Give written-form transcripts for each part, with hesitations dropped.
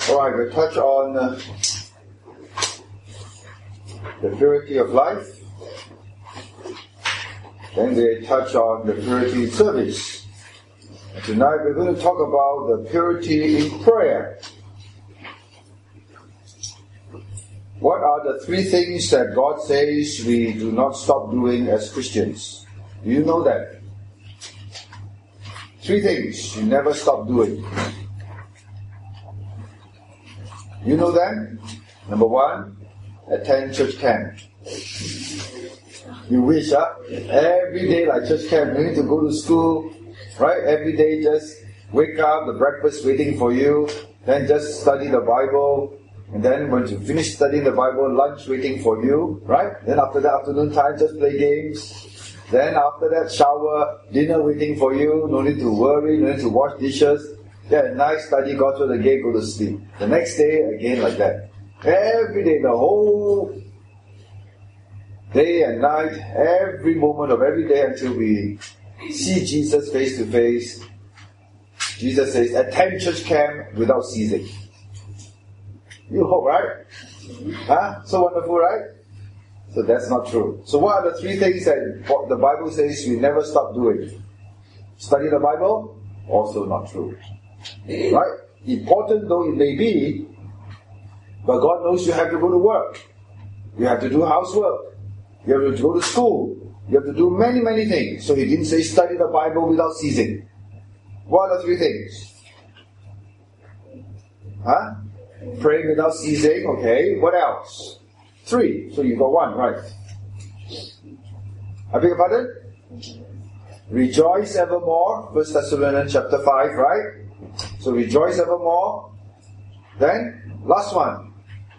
Alright, we'll touch on the purity of life. Then we'll touch on the purity in service. And tonight we're going to talk about the purity in prayer. What are the three things that God says we do not stop doing as Christians? Do you know that? Three things you never stop doing. You know them? Number one, attend church camp. You wish, every day like church camp, you need to go to school, right? Every day just wake up, the breakfast waiting for you, then just study the Bible, and then when you finish studying the Bible, lunch waiting for you, right? Then after the afternoon time, just play games. Then after that, shower, dinner waiting for you, no need to worry, no need to wash dishes. Yeah, nice study, got through the gate, go to sleep. The next day, again like that. Every day, the whole day and night, every moment of every day until we see Jesus face to face. Jesus says, attend church camp without ceasing. You hope, right? So wonderful, right? So that's not true. So what are the three things that the Bible says we never stop doing? Study the Bible? Also not true. Right? Important though it may be, but God knows you have to go to work. You have to do housework. You have to go to school. You have to do many, many things. So He didn't say study the Bible without ceasing. What are the three things? Pray without ceasing. Okay. What else? Three. So you got one, right? I beg your pardon? Rejoice evermore. 1 Thessalonians chapter 5, right? So rejoice evermore. Then, last one.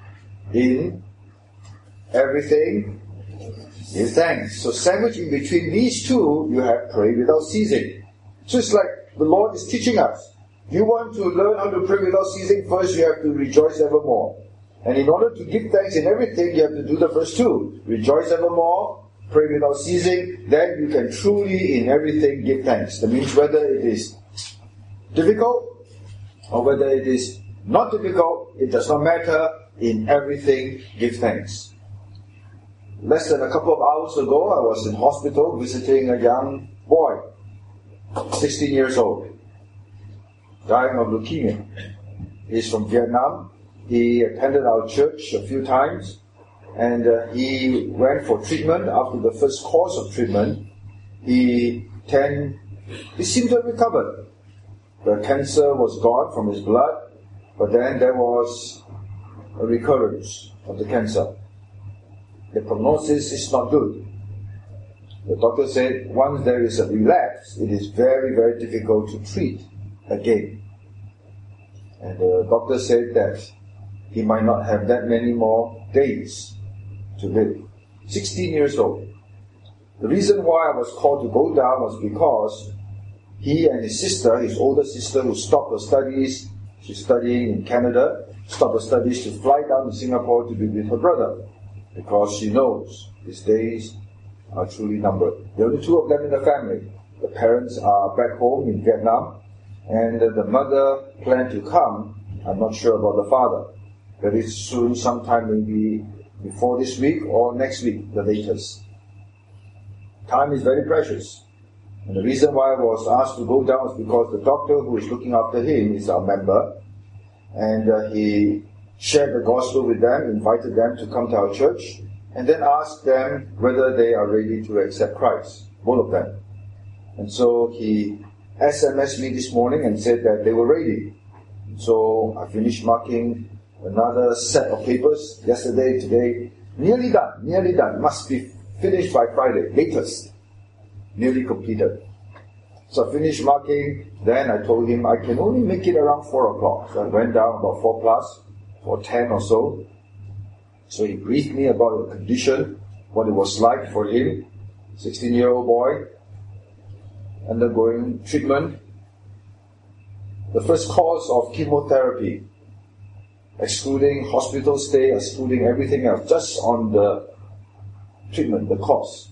In everything, give thanks. So sandwiched in between these two, you have pray without ceasing. So it's like the Lord is teaching us. You want to learn how to pray without ceasing, first you have to rejoice evermore. And in order to give thanks in everything, you have to do the first two. Rejoice evermore, pray without ceasing, then you can truly in everything give thanks. That means whether it is difficult or whether it is not difficult, it does not matter. In everything, give thanks. Less than a couple of hours ago, I was in hospital visiting a young boy, 16 years old, dying of leukemia. He's from Vietnam. He attended our church a few times, and he went for treatment. After the first course of treatment, he seemed to have recovered. The cancer was gone from his blood, but then there was a recurrence of the cancer. The prognosis is not good. The doctor said once there is a relapse, it is very, very difficult to treat again. And the doctor said that he might not have that many more days to live. 16 years old. The reason why I was called to go down was because he and his sister, his older sister who stopped her studies, she's studying in Canada, stopped her studies to fly down to Singapore to be with her brother, because she knows his days are truly numbered. There are only two of them in the family. The parents are back home in Vietnam, and the mother planned to come. I'm not sure about the father. Very soon, sometime maybe before this week or next week, the latest. Time is very precious. And the reason why I was asked to go down is because the doctor who is looking after him is our member. And he shared the gospel with them, invited them to come to our church, and then asked them whether they are ready to accept Christ, both of them. And so he SMS'd me this morning and said that they were ready. So I finished marking another set of papers yesterday, today. Nearly done. Must be finished by Friday, latest. Nearly completed. So I finished marking, then I told him I can only make it around 4 o'clock. So I went down about 4 plus, 4:10 or so. So he briefed me about the condition, what it was like for him, 16-year-old boy, undergoing treatment. The first course of chemotherapy, excluding hospital stay, excluding everything else, just on the treatment, the cost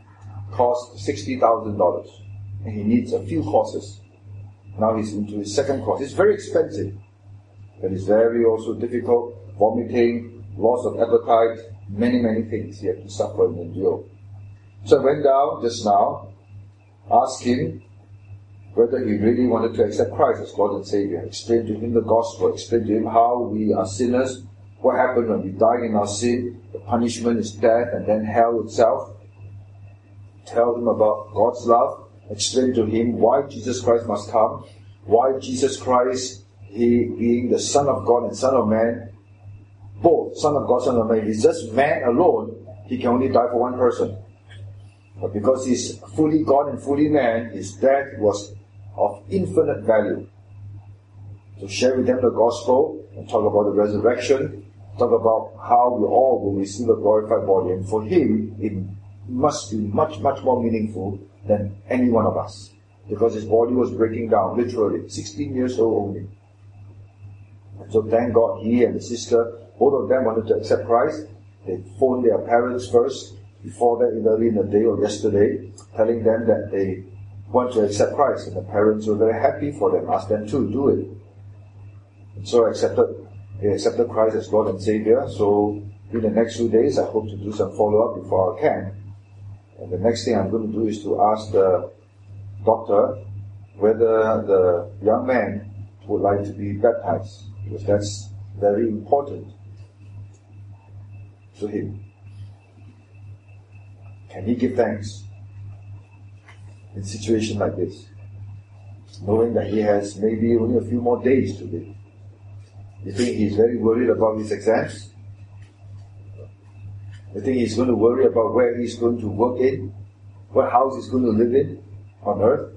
$60,000. And he needs a few courses. Now he's into his second course. It's very expensive. That is very also difficult. Vomiting, loss of appetite, many things he had to suffer and endure. So I went down just now, asked him whether he really wanted to accept Christ as Lord and Savior. Explained to him the gospel, explained to him how we are sinners, what happened when we die in our sin, the punishment is death and then hell itself. Tell him about God's love, explain to him why Jesus Christ must come, why Jesus Christ, he being the Son of God and Son of Man, both Son of God, Son of Man, he's just man alone, he can only die for one person. But because he's fully God and fully man, his death was of infinite value. So share with them the gospel and talk about the resurrection, talk about how we all will receive a glorified body. And for him, it must be much more meaningful than any one of us. Because his body was breaking down, literally, 16 years old only. And so thank God he and the sister, both of them wanted to accept Christ. They phoned their parents first, before that, early in the day or yesterday, telling them that they want to accept Christ. And the parents were very happy for them, asked them to do it. And so they accepted Christ as Lord and Savior. So in the next few days, I hope to do some follow-up before I can. And the next thing I'm going to do is to ask the doctor whether the young man would like to be baptized, because that's very important to him. Can he give thanks in a situation like this, knowing that he has maybe only a few more days to live? You think he's very worried about his exams? You think he's going to worry about where he's going to work in, what house he's going to live in on earth?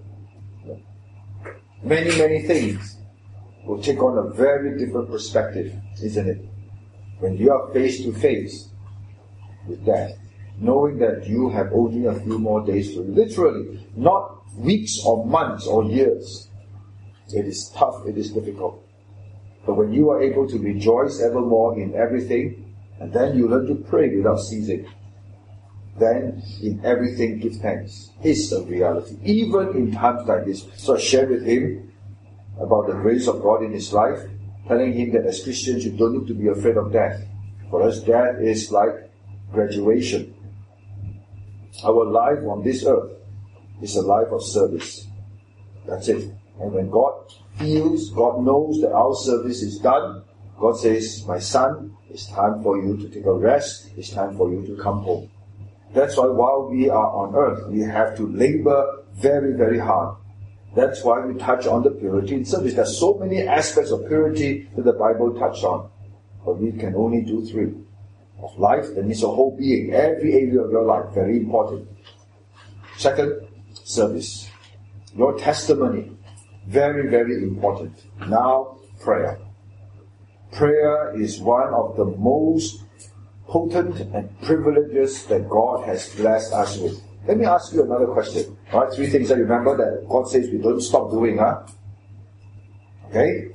Many things will take on a very different perspective, isn't it? When you are face to face with death, knowing that you have only a few more days to live, literally, not weeks or months or years. It is tough, it is difficult. But when you are able to rejoice evermore in everything, and then you learn to pray without ceasing, then in everything give thanks. It's a reality, even in times like this. So I shared with him about the grace of God in his life, telling him that as Christians you don't need to be afraid of death. For us, death is like graduation. Our life on this earth is a life of service. That's it. And when God feels, God knows that our service is done, God says, my son, it's time for you to take a rest. It's time for you to come home. That's why while we are on earth, we have to labor very hard. That's why we touch on the purity in service. There's so many aspects of purity that the Bible touched on. But we can only do 3. Of life, that means a whole being, every area of your life, very important. Second, service. Your testimony, very important. Now, prayer. Prayer is one of the most potent and privileges that God has blessed us with. Let me ask you another question. All right, 3 things that you remember that God says we don't stop doing, Okay?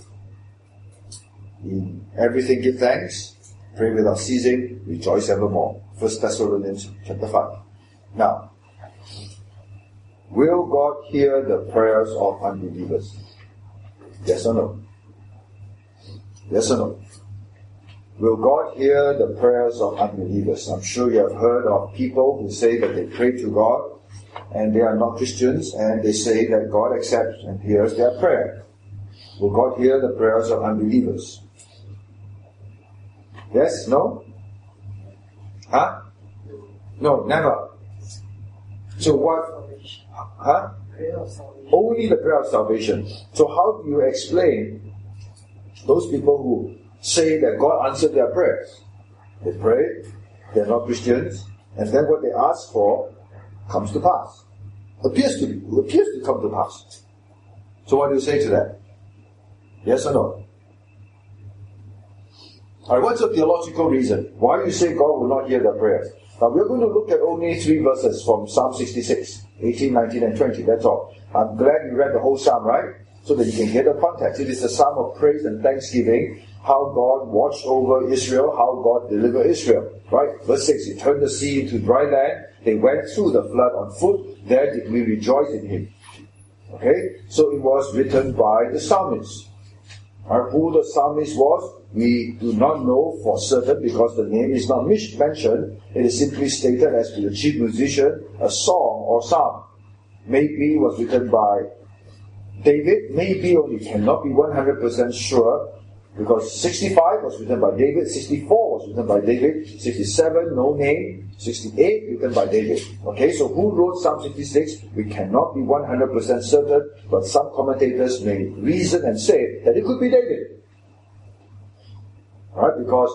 In everything give thanks, pray without ceasing, rejoice evermore. 1 Thessalonians chapter 5. Now, will God hear the prayers of unbelievers? Yes or no? Yes or no? Will God hear the prayers of unbelievers? I'm sure you have heard of people who say that they pray to God and they are not Christians, and they say that God accepts and hears their prayer. Will God hear the prayers of unbelievers? Yes? No? No, never. So what? Only the prayer of salvation. So how do you explain those people who say that God answered their prayers? They pray, they're not Christians, and then what they ask for comes to pass. Appears to come to pass. So what do you say to that? Yes or no? Alright, what's the theological reason? Why you say God will not hear their prayers? Now we're going to look at only 3 verses from Psalm 66, 18, 19 and 20, that's all. I'm glad you read the whole Psalm, right? So that you can get the context. It is a Psalm of praise and thanksgiving, how God watched over Israel, how God delivered Israel. Right? Verse 6, He turned the sea into dry land, they went through the flood on foot, there did we rejoice in Him. Okay? So it was written by the psalmist. Who the psalmist was, we do not know for certain because the name is not mentioned. It is simply stated as to the chief musician, a song or psalm. Maybe it was written by David, maybe only, cannot be 100% sure, because 65 was written by David, 64 was written by David, 67 no name, 68 written by David. Okay, so who wrote Psalm 66? We cannot be 100% certain, but some commentators may reason and say that it could be David. Alright, because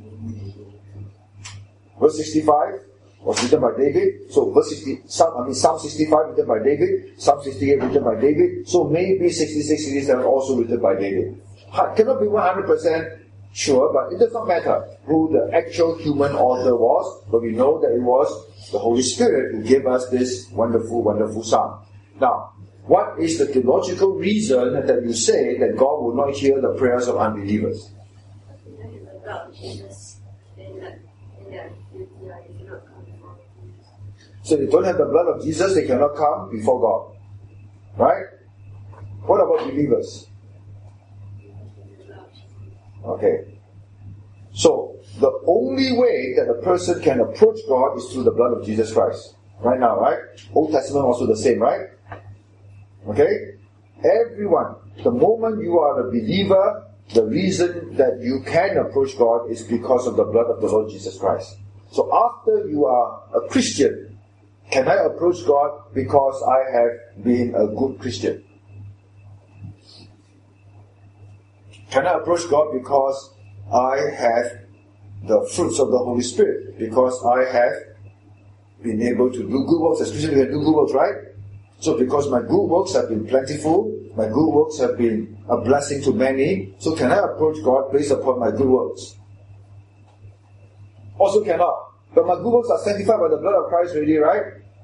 verse 65 was written by David, so Psalm 65 written by David, Psalm 68 written by David, so maybe 66, 67 also written by David. Cannot be 100% sure, but it does not matter who the actual human author was, but we know that it was the Holy Spirit who gave us this wonderful, wonderful psalm. Now, what is the theological reason that you say that God will not hear the prayers of unbelievers? So they don't have the blood of Jesus, they cannot come before God. Right? What about believers? Okay. So, the only way that a person can approach God is through the blood of Jesus Christ. Right now, right? Old Testament also the same, right? Okay? Everyone, the moment you are a believer, the reason that you can approach God is because of the blood of the Lord Jesus Christ. So after you are a Christian, can I approach God because I have been a good Christian? Can I approach God because I have the fruits of the Holy Spirit? Because I have been able to do good works. As Christians, we can do good works, right? So because my good works have been plentiful, my good works have been a blessing to many, so can I approach God based upon my good works? Also cannot. But my good works are sanctified by the blood of Christ already, right?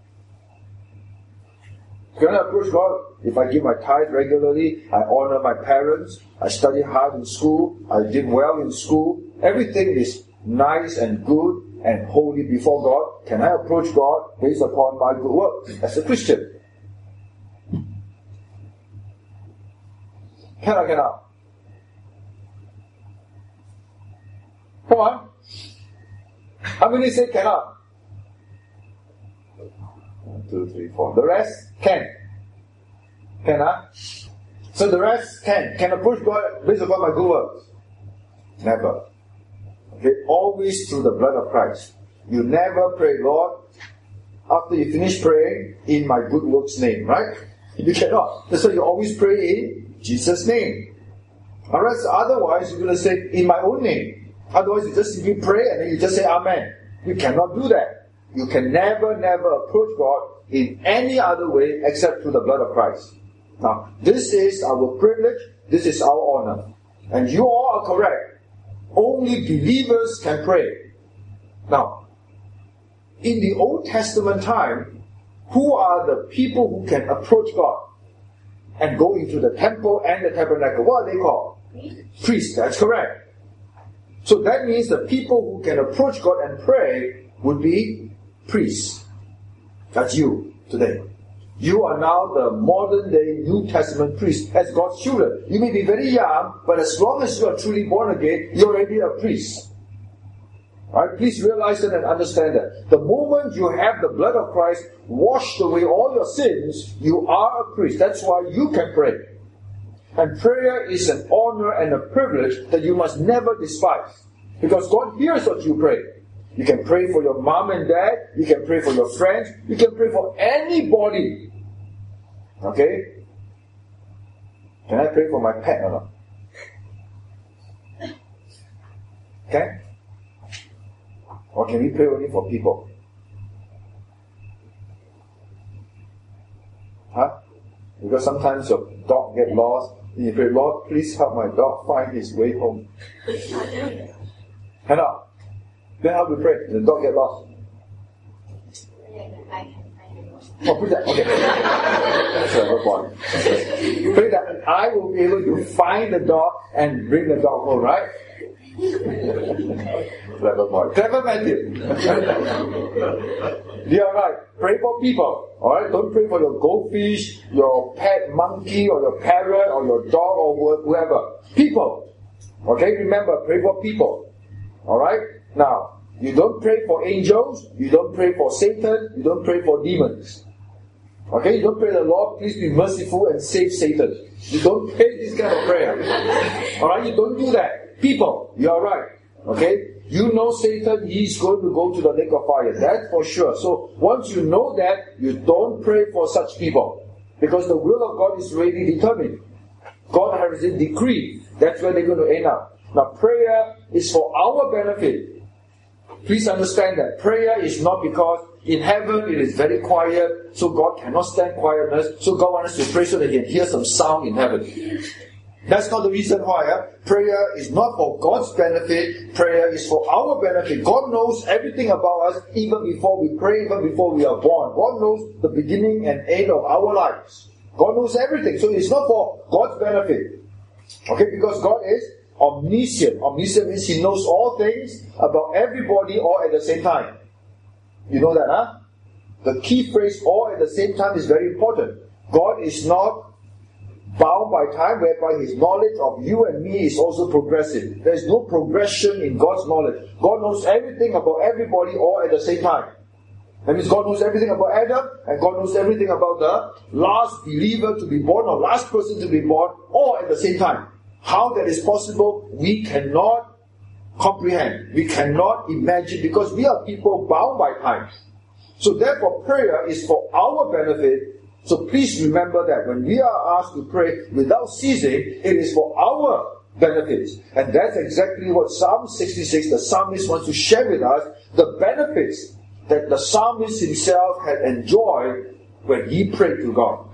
Can I approach God if I give my tithe regularly, I honor my parents, I study hard in school, I did well in school, everything is nice and good and holy before God? Can I approach God based upon my good works as a Christian? Can I, cannot? Come on. How many say cannot? 1, 2, 3, 4. The rest can. Can I? So the rest can approach God based upon my good works? Never. Okay, always through the blood of Christ. You never pray, Lord, after you finish praying, in my good works name, right? You cannot. That's why you always pray in Jesus' name. Alright, so otherwise you're going to say, in my own name. Otherwise you just simply pray and then you just say Amen. You cannot do that. You can never approach God in any other way except through the blood of Christ. Now, this is our privilege, this is our honor. And you all are correct. Only believers can pray. Now, in the Old Testament time, who are the people who can approach God and go into the temple and the tabernacle? What are they called? Priests, that's correct. So that means the people who can approach God and pray would be priests. That's you today. You are now the modern day New Testament priest as God's children. You may be very young, but as long as you are truly born again, you're already a priest. Alright, please realize that and understand that. The moment you have the blood of Christ washed away all your sins, you are a priest. That's why you can pray. And prayer is an honor and a privilege that you must never despise. Because God hears what you pray. You can pray for your mom and dad. You can pray for your friends. You can pray for anybody. Okay? Can I pray for my pet or not? Okay? Or can we pray only for people? Huh? Because sometimes your dog gets lost. And you pray, Lord, please help my dog find his way home. Cannot. Then how do we pray? The dog get lost. Oh, put that. Okay. That's a good one. Pray that I will be able to find the dog and bring the dog home, right? Clever boy. Clever Matthew. You are right. Pray for people. Alright? Don't pray for your goldfish, your pet monkey, or your parrot, or your dog, or whoever. People. Okay? Remember, pray for people. Alright? Now, you don't pray for angels, you don't pray for Satan, you don't pray for demons. Okay? You don't pray the Lord, please be merciful and save Satan. You don't pray this kind of prayer. Alright? You don't do that. People. You are right. Okay? You know Satan, he's going to go to the lake of fire. That's for sure. So once you know that, you don't pray for such people. Because the will of God is already determined. God has a decree. That's where they're going to end up. Now prayer is for our benefit. Please understand that. Prayer is not because in heaven it is very quiet, so God cannot stand quietness, so God wants us to pray so that He can hear some sound in heaven. That's not the reason why. Prayer is not for God's benefit. Prayer is for our benefit. God knows everything about us even before we pray, even before we are born. God knows the beginning and end of our lives. God knows everything. So it's not for God's benefit. Okay, because God is omniscient. Omniscient means He knows all things about everybody all at the same time. You know that, huh? The key phrase, all at the same time, is very important. God is not bound by time, whereby His knowledge of you and me is also progressive. There is no progression in God's knowledge. God knows everything about everybody all at the same time. That means God knows everything about Adam, and God knows everything about the last believer to be born, or last person to be born, all at the same time. How that is possible, we cannot comprehend. We cannot imagine, because we are people bound by time. So therefore, prayer is for our benefit. So please remember that when we are asked to pray without ceasing, it is for our benefits. And that's exactly what Psalm 66, the psalmist, wants to share with us, the benefits that the psalmist himself had enjoyed when he prayed to God.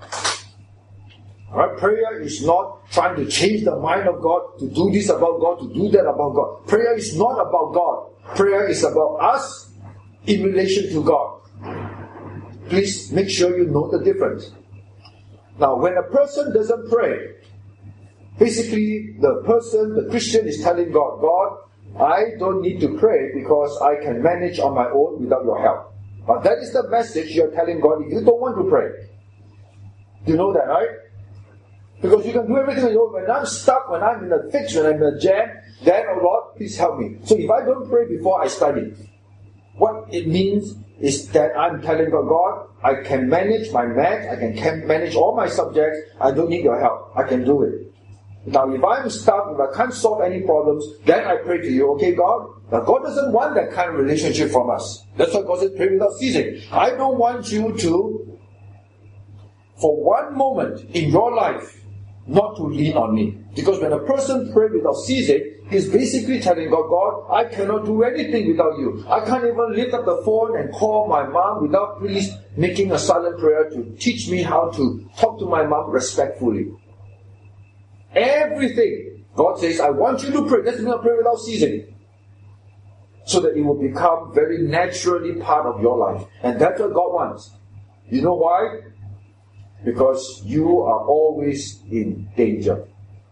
Alright, prayer is not trying to change the mind of God, to do this about God, to do that about God. Prayer is not about God. Prayer is about us in relation to God. Please make sure you know the difference. Now, when a person doesn't pray, basically the Christian is telling God, God, I don't need to pray because I can manage on my own without your help. But that is the message you're telling God if you don't want to pray. Do you know that, right? Because you can do everything on your own. When I'm stuck, when I'm in a fix, when I'm in a jam, then, oh Lord, please help me. So if I don't pray before I study, what it means is that I'm telling God, I can manage my math, I can manage all my subjects, I don't need your help, I can do it. Now if I'm stuck, if I can't solve any problems, then I pray to you, okay God? Now God doesn't want that kind of relationship from us. That's why God says pray without ceasing. I don't want you to, for one moment in your life, not to lean on me. Because when a person prays without ceasing, he's basically telling God, God, I cannot do anything without you. I can't even lift up the phone and call my mom without please making a silent prayer to teach me how to talk to my mom respectfully. Everything, God says, I want you to pray. Let's not pray without ceasing. So that it will become very naturally part of your life. And that's what God wants. You know why? Because you are always in danger.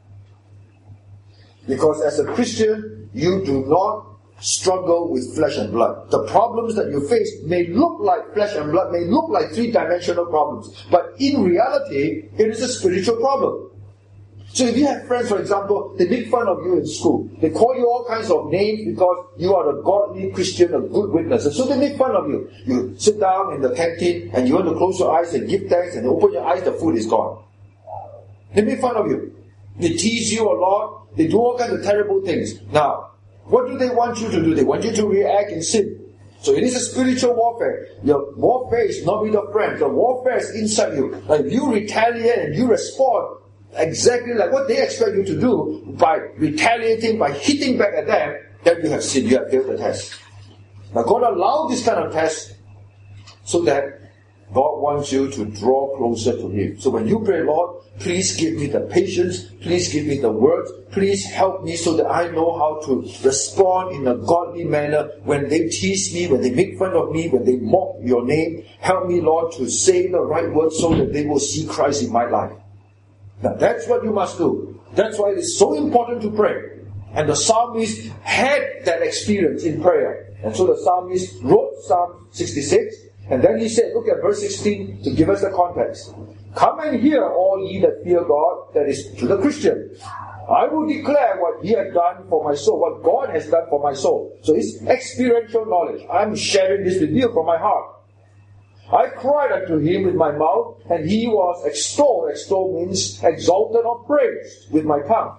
Because as a Christian, you do not struggle with flesh and blood. The problems that you face may look like flesh and blood, may look like three-dimensional problems. But in reality, it is a spiritual problem. So if you have friends, for example, they make fun of you in school. They call you all kinds of names because you are a godly Christian, a good witness. And so they make fun of you. You sit down in the canteen and you want to close your eyes and give thanks, and open your eyes, the food is gone. They make fun of you. They tease you a lot. They do all kinds of terrible things. Now, what do they want you to do? They want you to react in sin. So it is a spiritual warfare. Your warfare is not with your friends. The warfare is inside you. Like if you retaliate and you respond exactly like what they expect you to do by retaliating, by hitting back at them, then you have sinned, you have failed the test. Now God allowed this kind of test so that God wants you to draw closer to Him. So when you pray, Lord, please give me the patience, please give me the words, please help me so that I know how to respond in a godly manner when they tease me, when they make fun of me, when they mock your name. Help me, Lord, to say the right words so that they will see Christ in my life. Now that's what you must do. That's why it is so important to pray. And the psalmist had that experience in prayer. And so the psalmist wrote Psalm 66. And then he said, look at verse 16 to give us the context. Come and hear, all ye that fear God, that is to the Christian. I will declare what He has done for my soul, what God has done for my soul. So it's experiential knowledge. I'm sharing this with you from my heart. I cried unto Him with my mouth, and He was extolled. Extolled means exalted or praised with my tongue.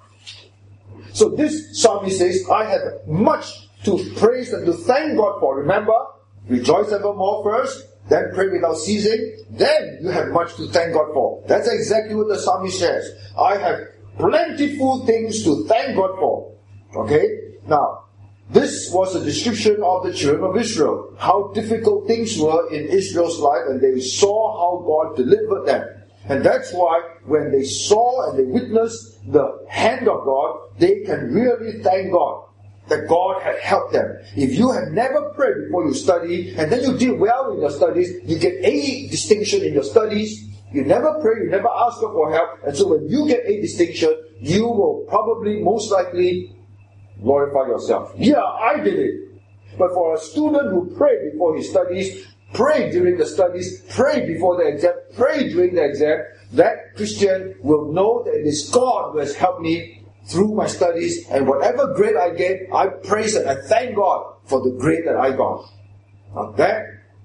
So this psalmist says, I have much to praise and to thank God for. Remember, rejoice evermore first, then pray without ceasing, then you have much to thank God for. That's exactly what the psalmist says. I have plentiful things to thank God for. Okay? Now, this was a description of the children of Israel. How difficult things were in Israel's life, and they saw how God delivered them. And that's why when they saw and they witnessed the hand of God, they can really thank God that God had helped them. If you have never prayed before you study, and then you did well in your studies, you get A distinction in your studies, you never pray, you never ask God for help, and so when you get A distinction, you will probably, most likely, glorify yourself. Yeah, I did it. But for a student who prayed before he studies, prayed during the studies, prayed before the exam, prayed during the exam, that Christian will know that it is God who has helped me through my studies, and whatever grade I get, I praise and I thank God for the grade that I got. Now that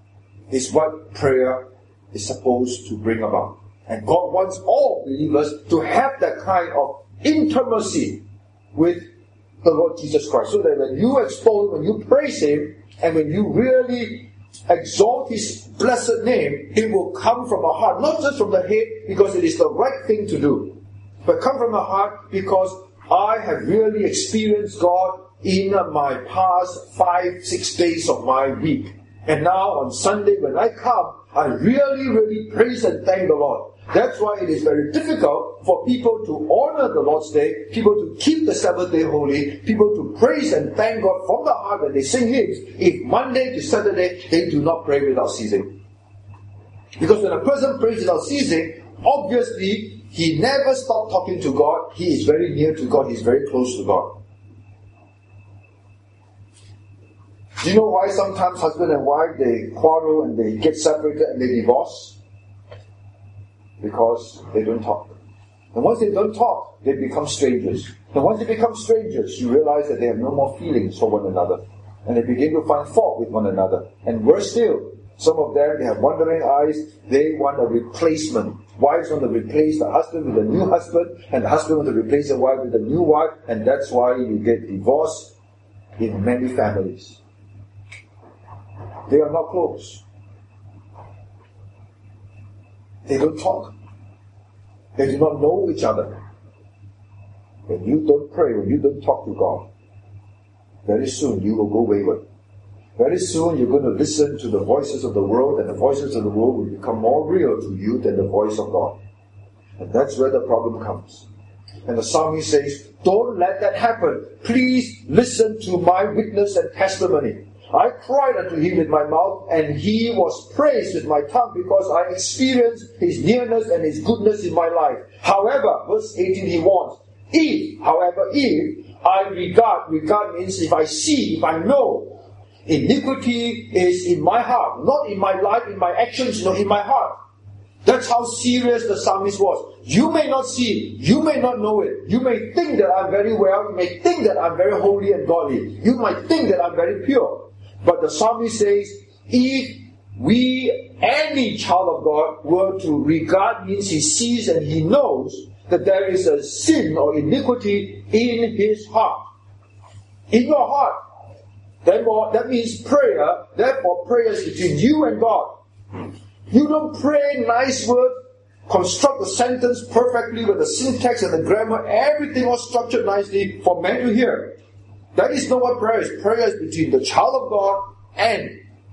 is what prayer is supposed to bring about. And God wants all believers to have that kind of intimacy with the Lord Jesus Christ, so that when you extol Him, when you praise Him, and when you really exalt His blessed name, it will come from a heart, not just from the head because it is the right thing to do, but come from the heart because I have really experienced God in my past 5-6 days of my week. And now on Sunday when I come, I really praise and thank the Lord. That's why it is very difficult for people to honor the Lord's Day, people to keep the Sabbath day holy, people to praise and thank God from the heart when they sing hymns, if Monday to Saturday they do not pray without ceasing. Because when a person prays without ceasing, obviously he never stopped talking to God, he is very near to God, he is very close to God. Do you know why sometimes husband and wife, they quarrel and they get separated and they divorce? Because they don't talk. And once they don't talk, they become strangers. And once they become strangers, you realize that they have no more feelings for one another. And they begin to find fault with one another. And worse still, some of them, they have wandering eyes, they want a replacement. Wives want to replace the husband with a new husband, and the husband want to replace the wife with a new wife, and that's why you get divorce in many families. They are not close. They don't talk. They do not know each other. When you don't pray, when you don't talk to God, very soon you will go wayward. Very soon you're going to listen to the voices of the world, and the voices of the world will become more real to you than the voice of God. And that's where the problem comes. And the psalmist says, don't let that happen. Please listen to my witness and testimony. I cried unto him with my mouth, and he was praised with my tongue, because I experienced his nearness and his goodness in my life. However, verse 18 he warns, if I regard means if I see, if I know, iniquity is in my heart, not in my life, in my actions, in my heart. That's how serious the psalmist was. You may not see it, you may not know it, you may think that I'm very well, you may think that I'm very holy and godly, you might think that I'm very pure. But the psalmist says, if we, any child of God, were to regard, means he sees and he knows that there is a sin or iniquity in his heart. In your heart. Therefore, that means prayer. Therefore, prayer is between you and God. You don't pray nice words, construct a sentence perfectly with the syntax and the grammar, everything all structured nicely for men to hear. That is not what prayer is. Prayer is between the child of God and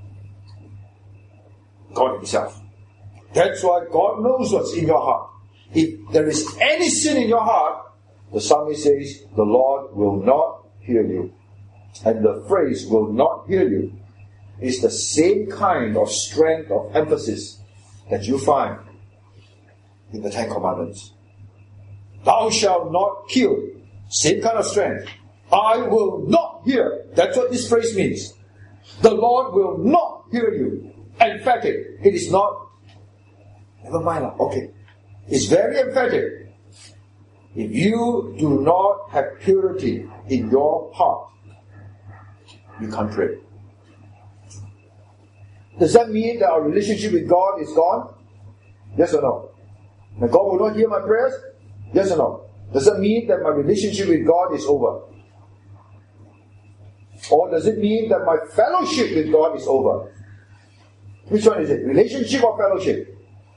God himself. That's why God knows what's in your heart. If there is any sin in your heart, the psalmist says, the Lord will not hear you. And the phrase, will not hear you, is the same kind of strength of emphasis that you find in the Ten Commandments. Thou shalt not kill. Same kind of strength. I will not hear. That's what this phrase means. The Lord will not hear you. Emphatic. It is not. Never mind. Okay. It's very emphatic. If you do not have purity in your heart, you can't pray. Does that mean that our relationship with God is gone? Yes or no? That God will not hear my prayers? Yes or no? Does that mean that my relationship with God is over? Or does it mean that my fellowship with God is over? Which one is it? Relationship or fellowship?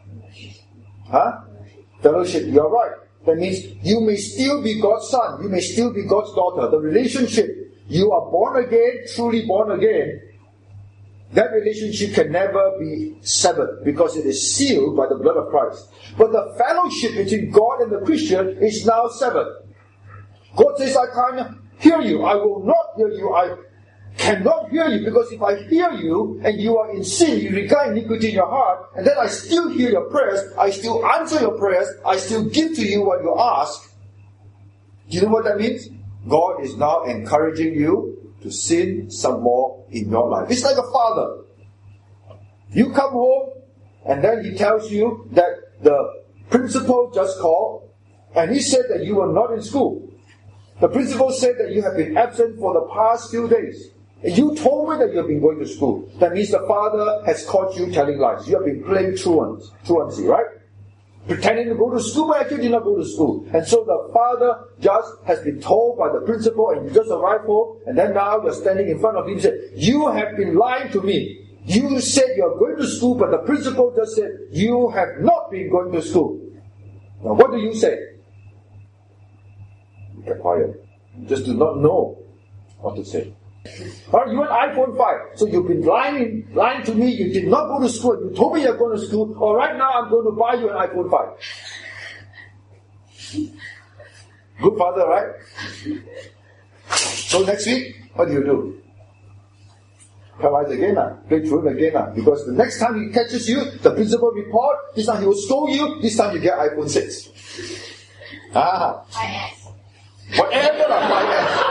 Fellowship, you're right. That means you may still be God's son. You may still be God's daughter. The relationship, you are born again, truly born again. That relationship can never be severed because it is sealed by the blood of Christ. But the fellowship between God and the Christian is now severed. God says, I can't hear you. I will not hear you. I cannot hear you, because if I hear you and you are in sin, you regard iniquity in your heart, and then I still hear your prayers, I still answer your prayers, I still give to you what you ask. Do you know what that means? God is now encouraging you to sin some more in your life. It's like a father. You come home and then he tells you that the principal just called and he said that you were not in school. The principal said that you have been absent for the past few days. You told me that you have been going to school. That means the father has caught you telling lies. You have been playing truancy, right? Pretending to go to school, but actually did not go to school. And so the father just has been told by the principal, and you just arrived home, and then now you're standing in front of him and say, you have been lying to me. You said you're going to school, but the principal just said, you have not been going to school. Now what do you say? You get quiet. You just do not know what to say. Alright, you want iPhone 5. So you've been lying to me. You did not go to school. You told me you're going to school. Alright, now I'm going to buy you an iPhone 5. Good father, right? So next week, what do? Paralyze again, play truant again. Because the next time he catches you, the principal report, this time he will scold you, this time you get iPhone 6. Whatever, 5S.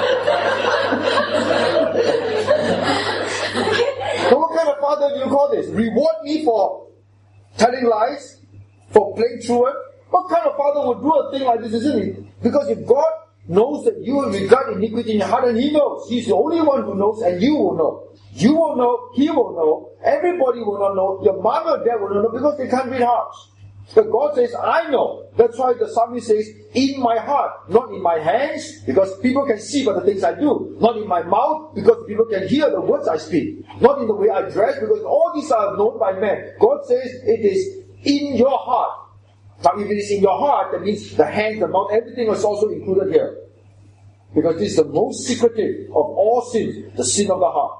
So what kind of father do you call this? Reward me for telling lies? For playing truant? What kind of father would do a thing like this, isn't he? Because if God knows that you will regard iniquity in your heart, and he knows, he's the only one who knows, and you will know. You will know, he will know, everybody will not know, your mom or dad will not know, because they can't read hearts. But God says, I know. That's why the psalmist says, in my heart, not in my hands, because people can see by the things I do. Not in my mouth, because people can hear the words I speak. Not in the way I dress, because all these are known by men. God says, it is in your heart. Now if it is in your heart, that means the hands, the mouth, everything is also included here. Because this is the most secretive of all sins, the sin of the heart.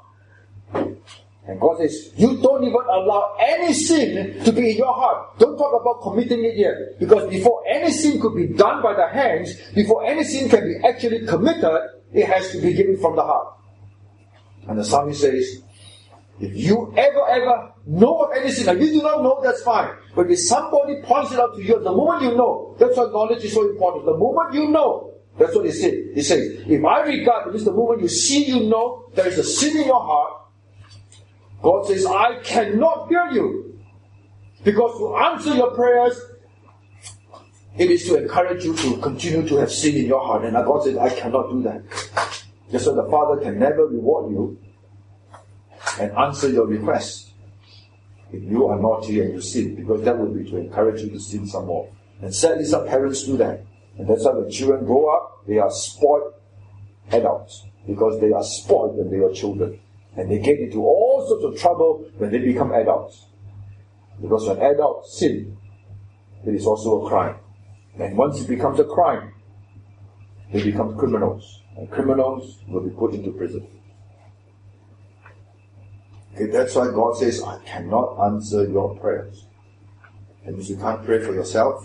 And God says, you don't even allow any sin to be in your heart. Don't talk about committing it yet. Because before any sin could be done by the hands, before any sin can be actually committed, it has to be given from the heart. And the psalmist says, if you ever know of any sin, now you do not know, that's fine. But if somebody points it out to you, the moment you know, that's why knowledge is so important. The moment you know, that's what he said. He says, if I regard, at least the moment you see, you know, there is a sin in your heart, God says, I cannot hear you. Because to answer your prayers, it is to encourage you to continue to have sin in your heart. And God says, I cannot do that. Just so the Father can never reward you and answer your requests if you are naughty and you sin. Because that will be to encourage you to sin some more. And sadly, some parents do that. And that's why when children grow up, they are spoiled adults. Because they are spoiled when they are children. And they get into all sorts of trouble when they become adults. Because when adults sin, it is also a crime. And once it becomes a crime, they become criminals. And criminals will be put into prison. Okay, that's why God says, I cannot answer your prayers. That means you can't pray for yourself.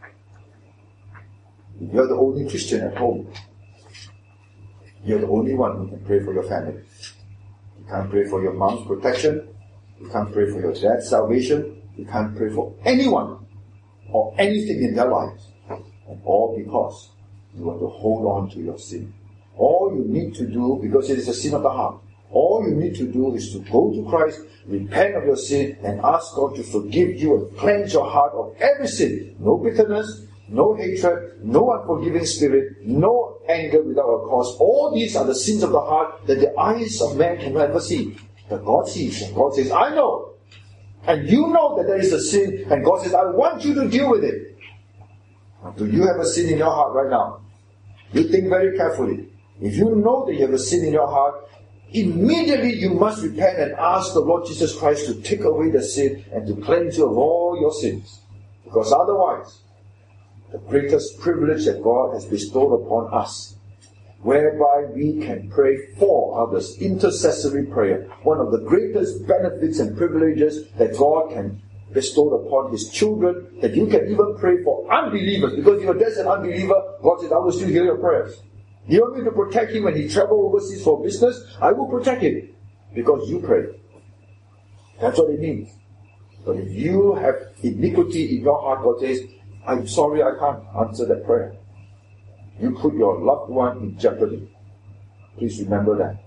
If you're the only Christian at home, you're the only one who can pray for your family. You can't pray for your mom's protection. You can't pray for your dad's salvation. You can't pray for anyone or anything in their lives. And all because you want to hold on to your sin All you need to do, because it is a sin of the heart, all you need to do is to go to Christ, repent of your sin, and ask God to forgive you and cleanse your heart of every sin. No bitterness, no hatred, no unforgiving spirit, no anger without a cause. All these are the sins of the heart that the eyes of man can never see. But God sees, and God says, I know. And you know that there is a sin, and God says, I want you to deal with it. Now, do you have a sin in your heart right now? You think very carefully. If you know that you have a sin in your heart, immediately you must repent and ask the Lord Jesus Christ to take away the sin and to cleanse you of all your sins. Because otherwise, the greatest privilege that God has bestowed upon us, whereby we can pray for others, intercessory prayer, one of the greatest benefits and privileges that God can bestow upon His children, that you can even pray for unbelievers. Because if your dad's an unbeliever, God says, I will still hear your prayers. You want me to protect him when he travels overseas for business? I will protect him. Because you pray. That's what it means. But if you have iniquity in your heart, God says, I'm sorry, I can't answer that prayer. You put your loved one in jeopardy. Please remember that.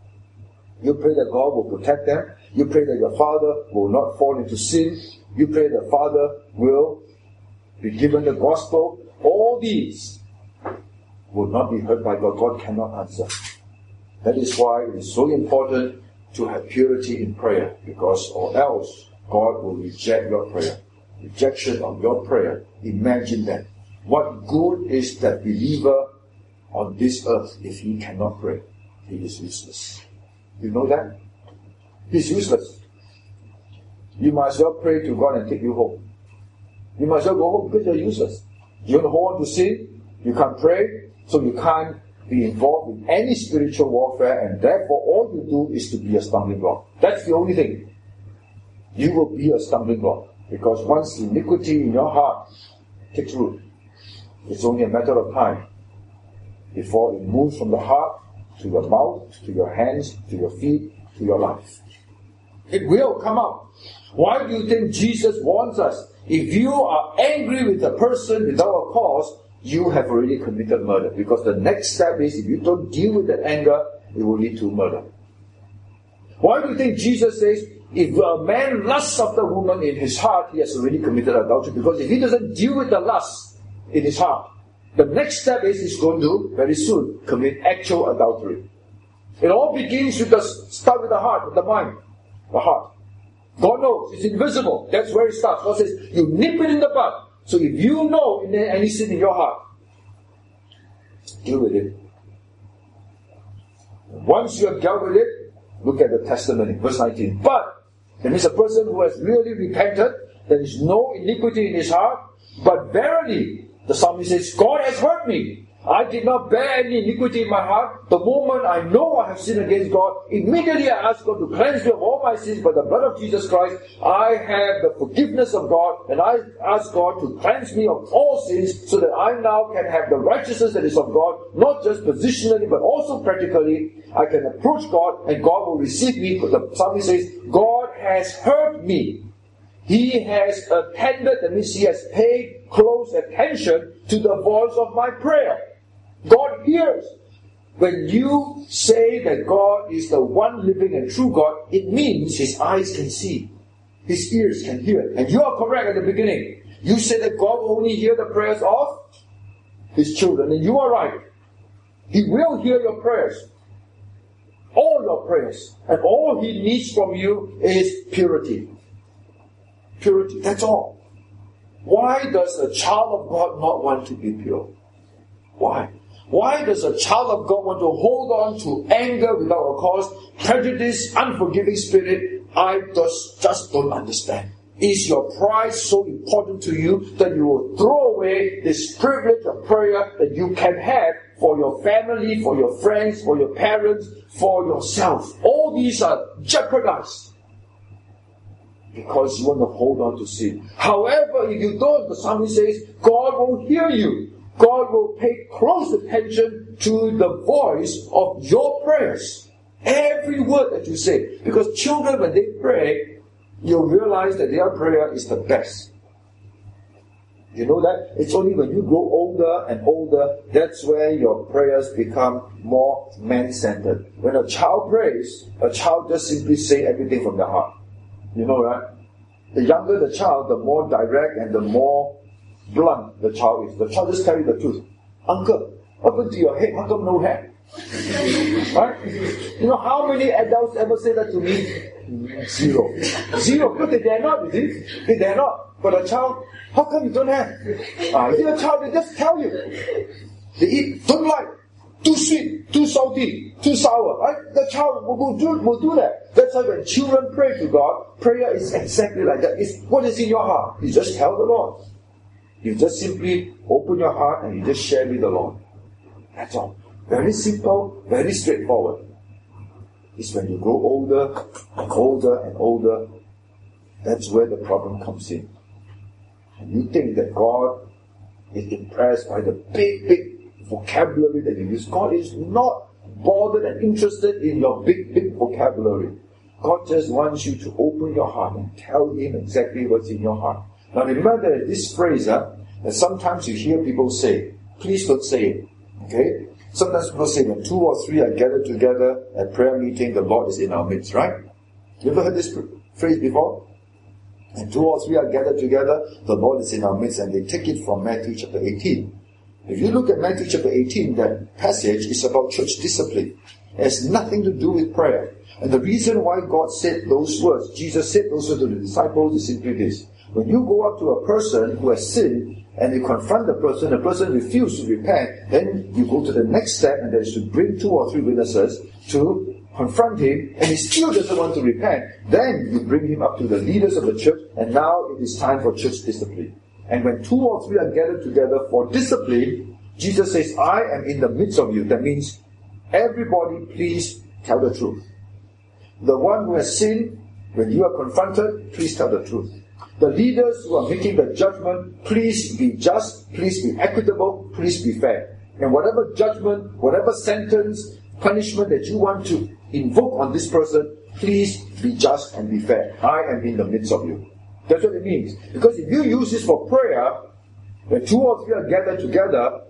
You pray that God will protect them. You pray that your father will not fall into sin. You pray that father will be given the gospel. All these will not be heard by God. God cannot answer. That is why it is so important to have purity in prayer, because or else God will reject your prayer. Rejection of your prayer. Imagine that. What good is that believer on this earth if he cannot pray? He is useless. You know that? He's useless. You might as well pray to God and take you home. You might as well go home because you're useless. You want to hold on to sin? You can't pray. So you can't be involved in any spiritual warfare, and therefore all you do is to be a stumbling block. That's the only thing. You will be a stumbling block. Because once iniquity in your heart takes root, it's only a matter of time before it moves from the heart to your mouth, to your hands, to your feet, to your life. It will come out. Why do you think Jesus warns us? If you are angry with a person without a cause, you have already committed murder. Because the next step is, if you don't deal with that anger, it will lead to murder. Why do you think Jesus says, if a man lusts after a woman in his heart, he has already committed adultery? Because if he doesn't deal with the lust in his heart, the next step is he's going to, very soon, commit actual adultery. It all begins with start with the heart, with the mind, the heart. God knows, it's invisible. That's where it starts. God says, you nip it in the bud. So if you know any sin in your heart, deal with it. Once you have dealt with it, look at the testimony, verse 19. But, that means a person who has really repented, there is no iniquity in his heart, but verily, the psalmist says, God has hurt me. I did not bear any iniquity in my heart. The moment I know I have sinned against God, immediately I ask God to cleanse me of all my sins by the blood of Jesus Christ. I have the forgiveness of God, and I ask God to cleanse me of all sins so that I now can have the righteousness that is of God, not just positionally but also practically. I can approach God and God will receive me. But the psalmist says, God has heard me. He has attended, that means he has paid close attention to the voice of my prayer. God hears. When you say that God is the one living and true God, it means his eyes can see, his ears can hear. And you are correct at the beginning. You said that God will only hear the prayers of his children, and you are right. He will hear your prayers. All your prayers. And all he needs from you is purity. Purity, that's all. Why does a child of God not want to be pure? Why? Why does a child of God want to hold on to anger without a cause, prejudice, unforgiving spirit? I just don't understand. Is your pride so important to you that you will throw away this privilege of prayer that you can have for your family, for your friends, for your parents, for yourself? All these are jeopardized because you want to hold on to sin. However, if you don't, the psalmist says, God will hear you. God will pay close attention to the voice of your prayers. Every word that you say. Because children, when they pray, you'll realize that their prayer is the best. You know that? It's only when you grow older and older, that's where your prayers become more man-centered. When a child prays, a child just simply say everything from their heart. You know, right? The younger the child, the more direct and the more blunt the child is. The child just tells you the truth. Uncle, what happened to your head? How come no hair? Right? You know how many adults ever say that to me? Zero. Because they dare not, you see? They dare not. But a child, how come you don't have? A child, they just tell you. They eat, don't like, too sweet, too salty, too sour. Right? The child will do that. That's why when children pray to God, prayer is exactly like that. It's what is in your heart. You just tell the Lord. You just simply open your heart and you just share with the Lord. That's all. Very simple, very straightforward. It's when you grow older and older and older, that's where the problem comes in. And you think that God is impressed by the big vocabulary that you use. God is not bothered and interested in your big vocabulary. God just wants you to open your heart and tell Him exactly what's in your heart. Now remember this phrase that sometimes you hear people say, please don't say it. Okay? Sometimes people say, when 2 or 3 are gathered together at prayer meeting, the Lord is in our midst, right? You ever heard this phrase before? And 2 or 3 are gathered together, the Lord is in our midst, and they take it from Matthew chapter 18. If you look at Matthew chapter 18, that passage is about church discipline. It has nothing to do with prayer. And the reason why God said those words, Jesus said those words to the disciples, is simply this. When you go up to a person who has sinned, and you confront the person refuses to repent, then you go to the next step, and that is to bring 2 or 3 witnesses to confront him, and he still doesn't want to repent. Then you bring him up to the leaders of the church, and now it is time for church discipline. And when 2 or 3 are gathered together for discipline, Jesus says, I am in the midst of you. That means, everybody please tell the truth. The one who has sinned, when you are confronted, please tell the truth. The leaders who are making the judgment, please be just, please be equitable, please be fair. And whatever judgment, whatever sentence, punishment that you want to invoke on this person, please be just and be fair. I am in the midst of you. That's what it means. Because if you use this for prayer, when 2 or 3 are gathered together,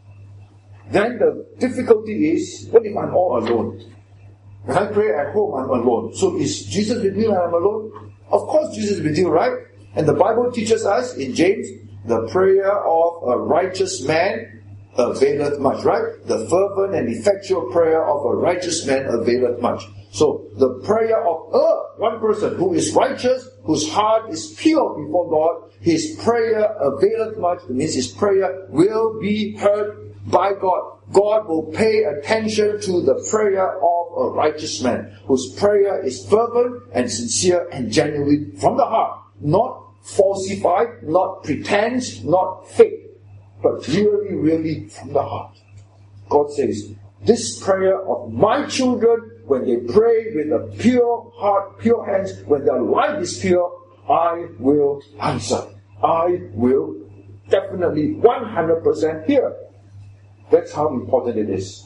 then the difficulty is, what if I'm all alone? When I pray at home, I'm alone. So is Jesus with me when I'm alone? Of course Jesus is with you, right? And the Bible teaches us in James, the prayer of a righteous man availeth much, right? The fervent and effectual prayer of a righteous man availeth much. So the prayer of one person who is righteous, whose heart is pure before God, his prayer availeth much. It means his prayer will be heard by God. God will pay attention to the prayer of a righteous man, whose prayer is fervent and sincere and genuine from the heart. Not falsified, not pretense, not fake, but really from the heart. God says, this prayer of my children, when they pray with a pure heart, pure hands, when their life is pure, I will answer. I will definitely 100% hear. That's how important it is.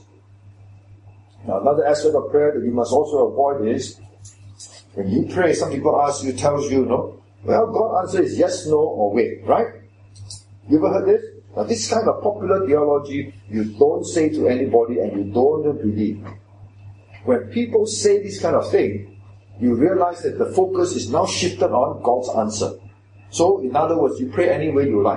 Now, another aspect of prayer that you must also avoid is, when you pray, some people ask you, tells you, well, God's answer is yes, no, or wait, right? You ever heard this? Now, this kind of popular theology, you don't say to anybody and you don't believe. When people say this kind of thing, you realize that the focus is now shifted on God's answer. So, in other words, you pray any way you like.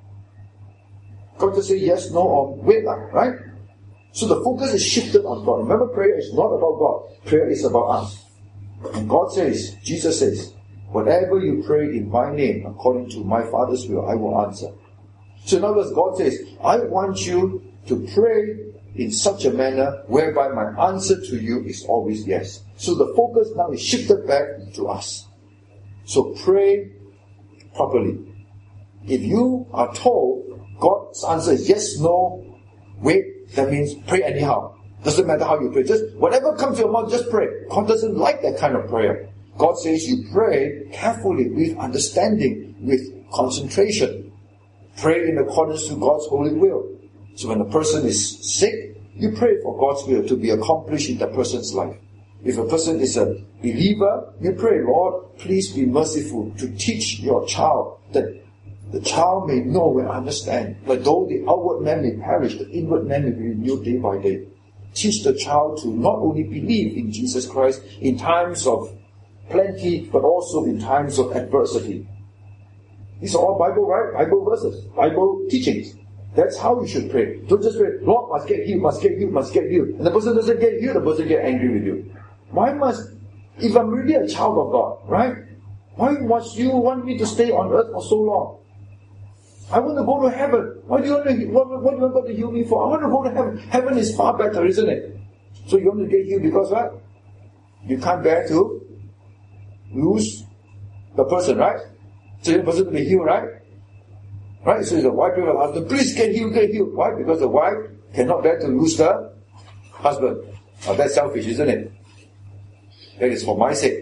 God to say yes, no, or wait, right? So the focus is shifted on God. Remember, prayer is not about God. Prayer is about us. And God says, Jesus says, whatever you pray in my name, according to my Father's will, I will answer. So in other words, God says, I want you to pray in such a manner whereby my answer to you is always yes. So the focus now is shifted back to us. So pray properly. If you are told God's answer is yes, no, wait, that means pray anyhow. Doesn't matter how you pray. Just whatever comes to your mouth, just pray. God doesn't like that kind of prayer. God says you pray carefully, with understanding, with concentration. Pray in accordance to God's holy will. So when a person is sick, you pray for God's will to be accomplished in that person's life. If a person is a believer, you pray, Lord, please be merciful to teach your child that the child may know and understand that though the outward man may perish, the inward man may be renewed day by day. Teach the child to not only believe in Jesus Christ in times of plenty, but also in times of adversity. These are all Bible, right? Bible verses, Bible teachings. That's how you should pray. Don't just pray, Lord must get healed, must get healed, must get healed. And the person doesn't get healed, the person gets angry with you. Why must, if I'm really a child of God, right? Why must you want me to stay on earth for so long? I want to go to heaven. What do you want God to heal me for? I want to go to heaven. Heaven is far better, isn't it? So you want to get healed because what? You can't bear to lose the person, right? So the person to be healed, right? Right? So the wife will ask the husband, please get healed, get healed. Why? Because the wife cannot bear to lose the husband. Oh, that's selfish, isn't it? That is for my sake.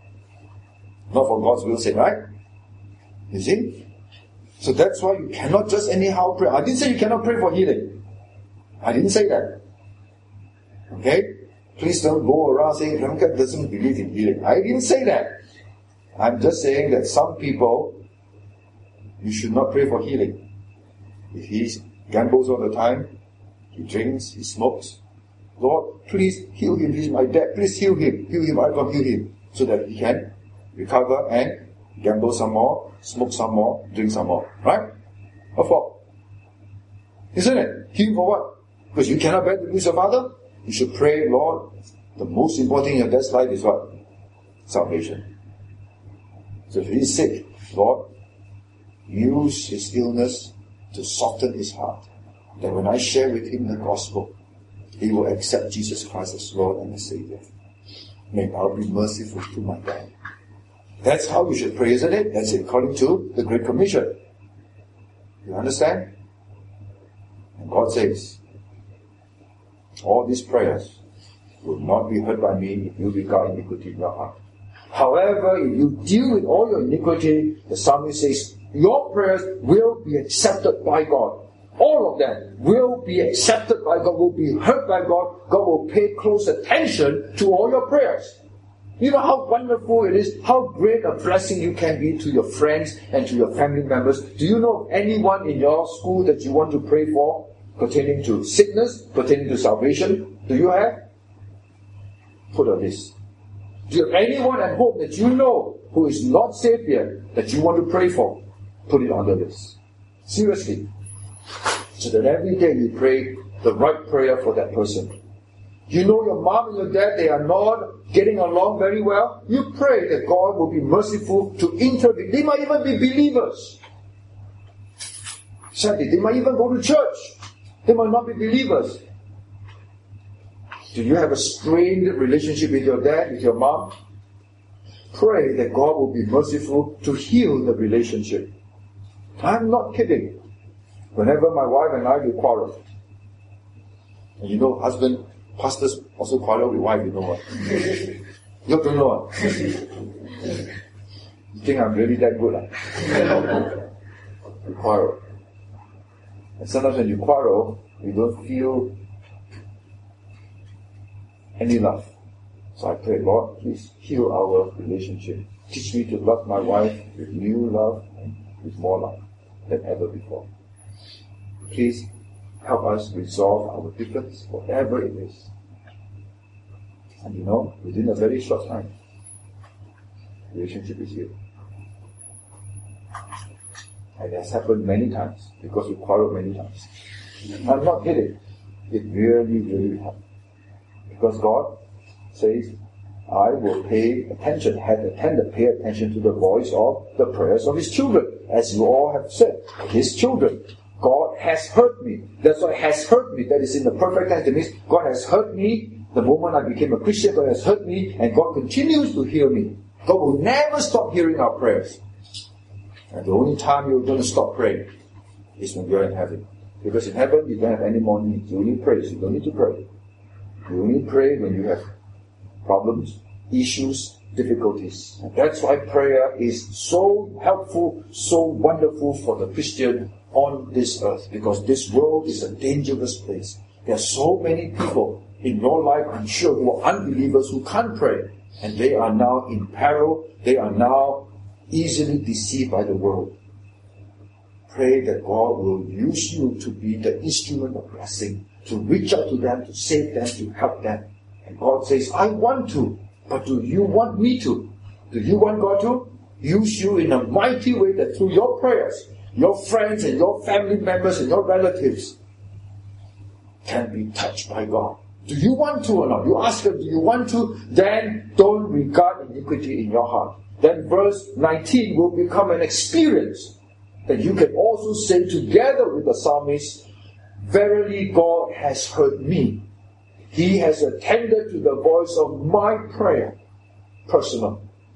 Not for God's will sake, right? You see? So that's why you cannot just anyhow pray. I didn't say you cannot pray for healing. I didn't say that. Okay? Please don't go around saying Ramkat doesn't believe in healing. I didn't say that. I'm just saying that some people, you should not pray for healing. If he gambles all the time, he drinks, he smokes, Lord, please heal him. He's my dad. Please heal him. Heal him. I can heal him. So that he can recover and gamble some more, smoke some more, drink some more. Right? What for? Isn't it? Heal for what? Because you cannot bear to lose your father? You should pray, Lord, the most important thing in your dad's life is what? Salvation. So if he is sick, Lord, use his illness to soften his heart. That when I share with him the gospel, he will accept Jesus Christ as Lord and as Savior. May God be merciful to my dad. That's how you should pray, isn't it? That's according to the Great Commission. You understand? And God says, all these prayers will not be heard by me if you regard iniquity in your heart. However, if you deal with all your iniquity, the psalmist says, your prayers will be accepted by God. All of them will be accepted by God, will be heard by God. God will pay close attention to all your prayers. You know how wonderful it is, how great a blessing you can be to your friends and to your family members. Do you know anyone in your school that you want to pray for pertaining to sickness, pertaining to salvation? Do you have? Put on this. Do you have anyone at home that you know who is not saved yet that you want to pray for? Put it on the list. Seriously. So that every day you pray the right prayer for that person. You know your mom and your dad, they are not getting along very well. You pray that God will be merciful to intervene. They might even be believers. Sadly, they might even go to church. They might not be believers. Do you have a strained relationship with your dad, with your mom? Pray that God will be merciful to heal the relationship. I'm not kidding. Whenever my wife and I will quarrel, and you know, pastors also quarrel with wife, you know what? You don't know what? You think I'm really that good? You quarrel. And sometimes when you quarrel, you don't feel any love. So I pray, Lord, please heal our relationship. Teach me to love my wife with new love and with more love than ever before. Please help us resolve our difference, whatever it is. And you know, within a very short time, relationship is healed. And it has happened many times, because we quarreled many times. I'm not kidding. It really, really happened. Because God says, I will pay attention to the voice of the prayers of His children. As you all have said, His children. God has heard me. That's why has heard me. That is in the perfect tense. It means God has heard me the moment I became a Christian. God has heard me, and God continues to hear me. God will never stop hearing our prayers. And the only time you're going to stop praying is when you're in heaven. Because in heaven, you don't have any more needs. You only pray, so you don't need to pray. You only pray when you have problems, issues, difficulties. And that's why prayer is so helpful, so wonderful for the Christian on this earth. Because this world is a dangerous place. There are so many people in your life, I'm sure, who are unbelievers who can't pray. And they are now in peril. They are now easily deceived by the world. Pray that God will use you to be the instrument of blessing, to reach out to them, to save them, to help them. And God says, I want to, but do you want me to? Do you want God to use you in a mighty way that through your prayers, your friends and your family members and your relatives can be touched by God? Do you want to or not? You ask them, do you want to? Then don't regard iniquity in your heart. Then verse 19 will become an experience that you can also say together with the psalmist, verily God has heard me. He has attended to the voice of my prayer. Personal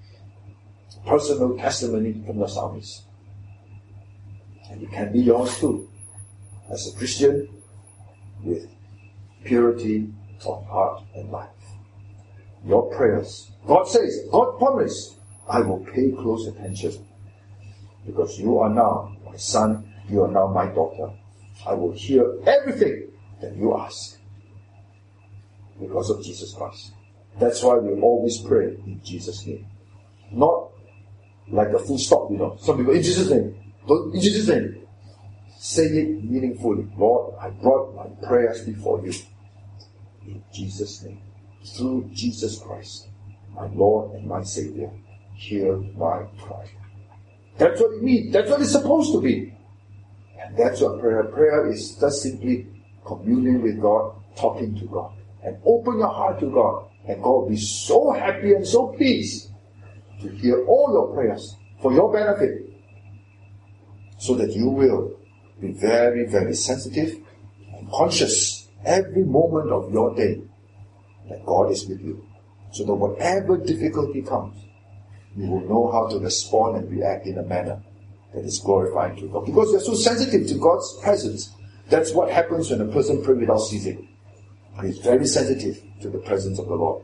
testimony from the psalmist. And it can be yours too, as a Christian with purity of heart and life. Your prayers, God says, God promised, I will pay close attention. Because you are now my son, you are now my daughter. I will hear everything that you ask. Because of Jesus Christ. That's why we always pray in Jesus' name. Not like a full stop, Some people, in Jesus' name. Don't, in Jesus' name. Say it meaningfully. Lord, I brought my prayers before you. In Jesus' name. Through Jesus Christ, my Lord and my Savior. Hear my cry. That's what it means. That's what it's supposed to be. And that's what prayer. Prayer is just simply communing with God, talking to God. And open your heart to God. And God will be so happy and so pleased to hear all your prayers for your benefit. So that you will be very, very sensitive and conscious every moment of your day that God is with you. So that whatever difficulty comes, you will know how to respond and react in a manner that is glorifying to God. Because you're so sensitive to God's presence. That's what happens when a person prays without ceasing. He's very sensitive to the presence of the Lord.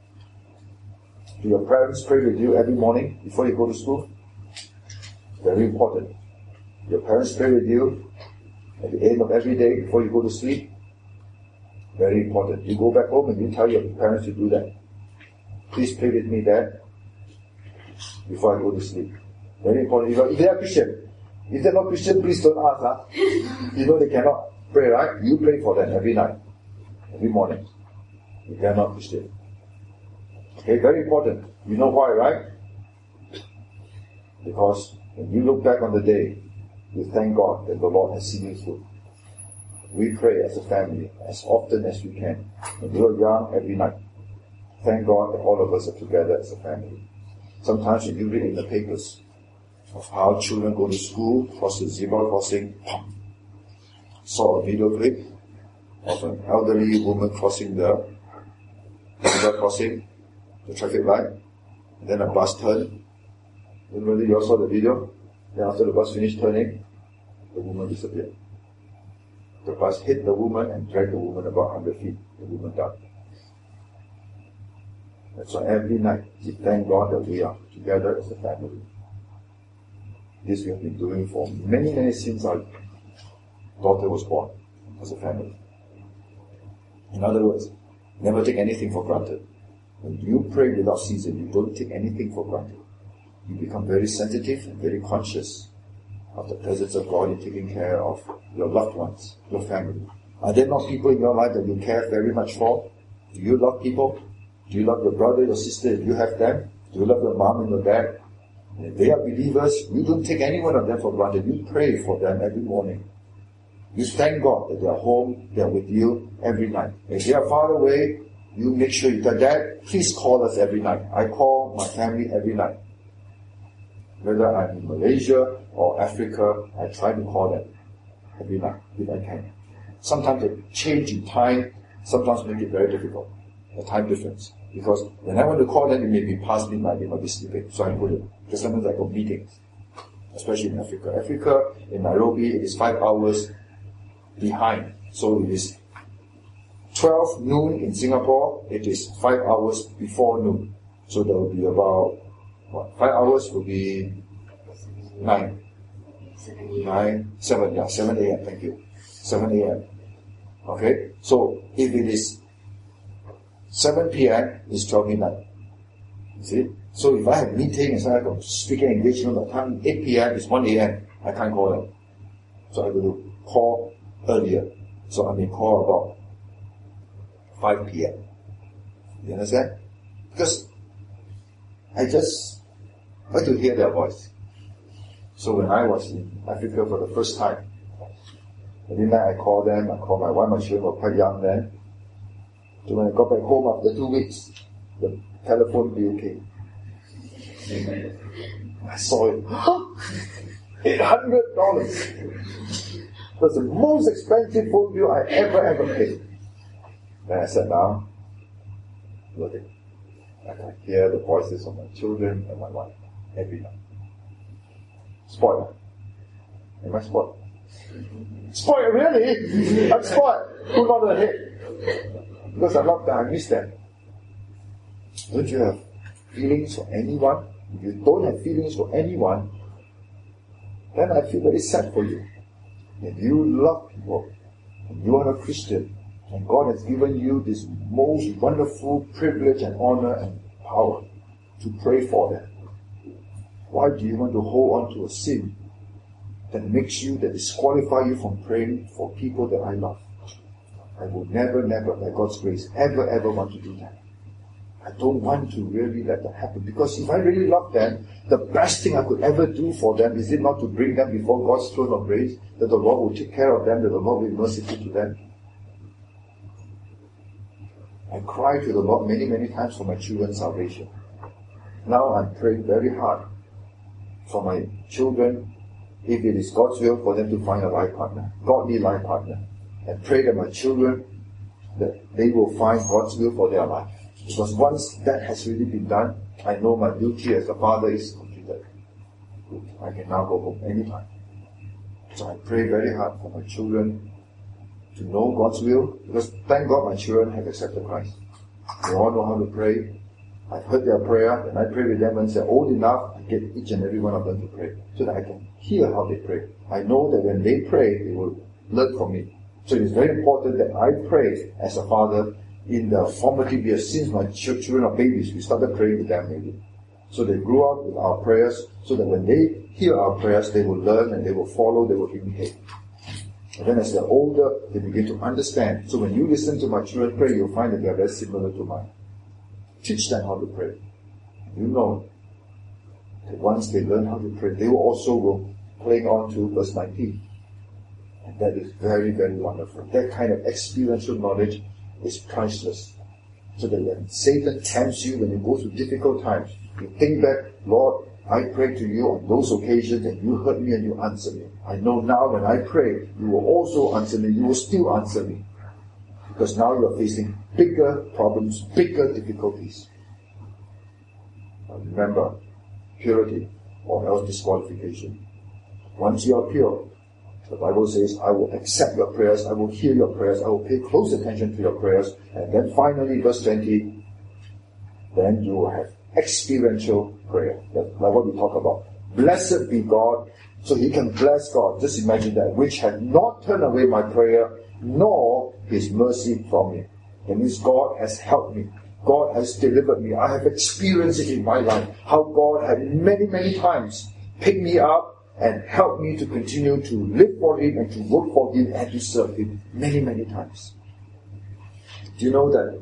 Do your parents pray with you every morning before you go to school? Very important. Your parents pray with you at the end of every day before you go to sleep? Very important. You go back home and you tell your parents to do that. Please pray with me, Dad, before I go to sleep. Very important. If they are Christian, if they're not Christian, please don't ask. You know they cannot pray, right? You pray for them every night, every morning. If they are not Christian. Okay, very important. You know why, right? Because when you look back on the day, you thank God that the Lord has seen you through. We pray as a family as often as we can. When we are young, every night. Thank God that all of us are together as a family. Sometimes when you read in the papers of how children go to school, cross the zebra crossing, saw a video clip of an elderly woman crossing the zebra crossing, the traffic light, and then a bus turned. Whether you all saw the video? Then after the bus finished turning, the woman disappeared. The bus hit the woman and dragged the woman about 100 feet. The woman died. That's why every night we thank God that we are together as a family. This we have been doing for many, many since our daughter was born as a family. In other words, never take anything for granted. When you pray without ceasing, you don't take anything for granted. You become very sensitive and very conscious of the presence of God in taking care of your loved ones, your family. Are there not people in your life that you care very much for? Do you love people? Do you love your brother, your sister, if you have them? Do you love your mom and your dad? And if they are believers, you don't take any one of them for granted. You pray for them every morning. You thank God that they are home, they are with you every night. If they are far away, you make sure you tell Dad, please call us every night. I call my family every night. Whether I'm in Malaysia or Africa, I try to call them every night if I can. Sometimes the change in time sometimes make it very difficult, the time difference. Because when I want to call them, it may be past midnight, they might be sleeping, so I couldn't. Because sometimes I got meetings, especially in Africa. Africa, in Nairobi, it is 5 hours behind. So it is 12 noon in Singapore, it is 5 hours before noon. So there will be about 5 hours will be 7 a.m. Thank you. 7 a.m. Okay? So if it is 7 p.m., it's 12 midnight. You see? So if I have meeting and I have speaking engagement at time 8 p.m., it's 1 a.m., I can't call them. So I will call earlier. So I may call about 5 p.m. You understand? Because I just like to hear their voice. So when I was in Africa for the first time, every night I called them, I called my wife, my children were quite young then. So when I got back home after 2 weeks, the telephone bill came. I saw it. $800. It was the most expensive phone bill I ever paid. Then I sat down, looked at it. I can hear the voices of my children and my wife every night. Spoiled. Am I spoiled? Spoiled, really? I'm spoiled. Who not ahead? Because I love them, I miss them. Don't you have feelings for anyone? If you don't have feelings for anyone, then I feel very sad for you. If you love people, and you are a Christian, and God has given you this most wonderful privilege and honor and power to pray for them, why do you want to hold on to a sin that disqualify you from praying for people that I love? I will never, by God's grace, ever want to do that. I don't want to really let that happen, because if I really love them, the best thing I could ever do for them is it not to bring them before God's throne of grace, that the Lord will take care of them, that the Lord will be merciful to them. I cry to the Lord many times for my children's salvation. Now I'm praying very hard for my children, if it is God's will, for them to find a life partner, godly life partner, and pray that my children, that they will find God's will for their life. Because once that has really been done, I know my duty as a father is completed. I can now go home anytime. So I pray very hard for my children to know God's will, because thank God my children have accepted Christ. They all know how to pray. I've heard their prayer, and I pray with them. When they're old enough, I get each and every one of them to pray, so that I can hear how they pray. I know that when they pray, they will learn from me. So it is very important that I pray as a father in the formative years. Since my children are babies, we started praying with them maybe. So they grew up with our prayers, so that when they hear our prayers, they will learn and they will follow, they will imitate. And then as they're older, they begin to understand. So when you listen to my children pray, you'll find that they are very similar to mine. Teach them how to pray. You know that once they learn how to pray, they will also go playing on to verse 19. And that is very wonderful. That kind of experiential knowledge is priceless. So that when Satan tempts you, when you go through difficult times, you think back, Lord, I prayed to you on those occasions and you heard me and you answered me. I know now when I pray, you will also answer me. You will still answer me. Because now you are facing bigger problems, bigger difficulties. Now remember, purity or else disqualification. Once you are pure, the Bible says, I will accept your prayers, I will hear your prayers, I will pay close attention to your prayers. And then finally, verse 20, then you will have experiential prayer. That's like what we talk about. Blessed be God, so he can bless God. Just imagine that, which had not turned away my prayer, nor his mercy from me. That means God has helped me. God has delivered me. I have experienced it in my life. How God had many times picked me up and helped me to continue to live for him and to work for him and to serve him many times. Do you know that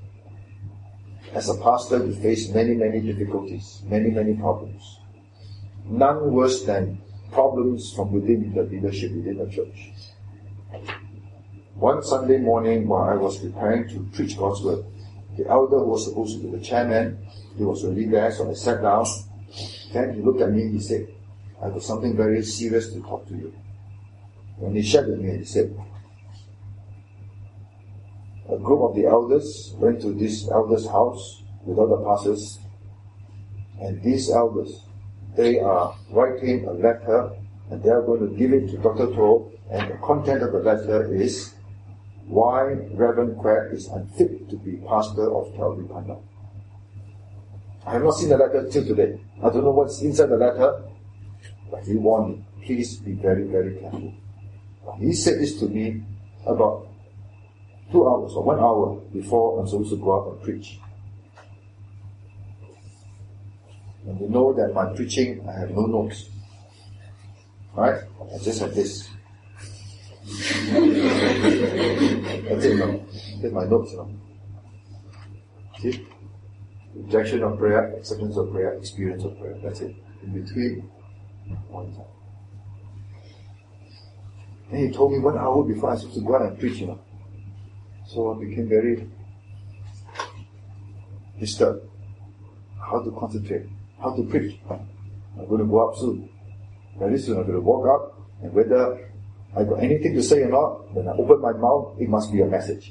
as a pastor we face many difficulties, many problems. None worse than problems from within the leadership within the church. One Sunday morning while I was preparing to preach God's word, the elder who was supposed to be the chairman, he was already there, so I sat down. Then he looked at me and he said, I got something very serious to talk to you. When he shared with me, he said, a group of the elders went to this elder's house with other pastors, and these elders, they are writing a letter and they are going to give it to Dr. To, and the content of the letter is why Reverend Quack is unfit to be pastor of Calvary Pandan. I have not seen the letter till today. I don't know what's inside the letter, but he warned me, please be very careful. He said this to me about 2 hours or 1 hour before I'm supposed to go out and preach. And you know that my preaching, I have no notes. Right? I just have this. That's it, no? That's my notes, no? See? Rejection of prayer, acceptance of prayer, experience of prayer. That's it. In between, one time. And he told me 1 hour before I was supposed to go out and preach, So I became very disturbed. How to concentrate, how to preach. I'm going to go up soon. Very soon I'm going to walk up, and whether I got anything to say or not, when I open my mouth, it must be a message.